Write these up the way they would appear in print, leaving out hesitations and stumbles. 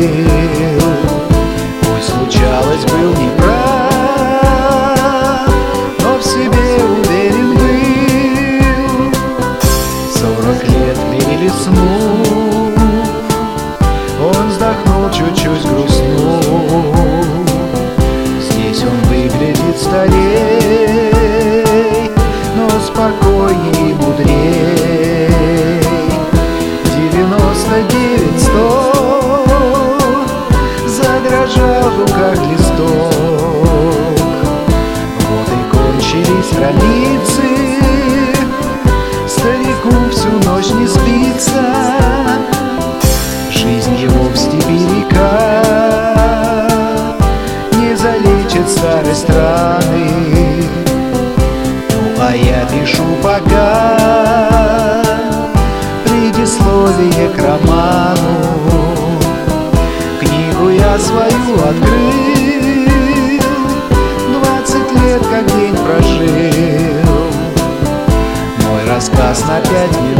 Пусть случалось, был неправ, но в себе уверен был. 40 лет перелистнув, он вздохнул, чуть-чуть грустнул. Здесь он выглядит старей, но спокойней и мудрей. 99-100 задрожал в руках листок. Вот и кончились границы, старику всю ночь не спится. Жизнь его в степи река, не залечит старость раны. Ну а я пишу пока предисловие к роману. Книгу я свою открыл, 20 лет как день прожил. Мой рассказ на 5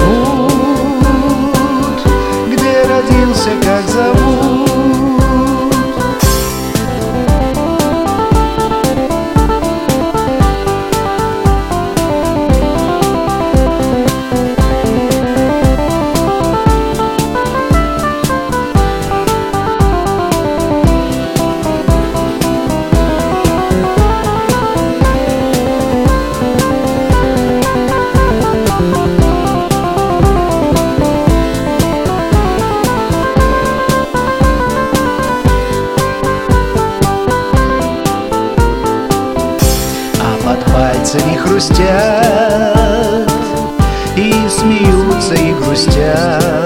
минут, где родился, как зовут. Под пальцами хрустят и смеются, и грустят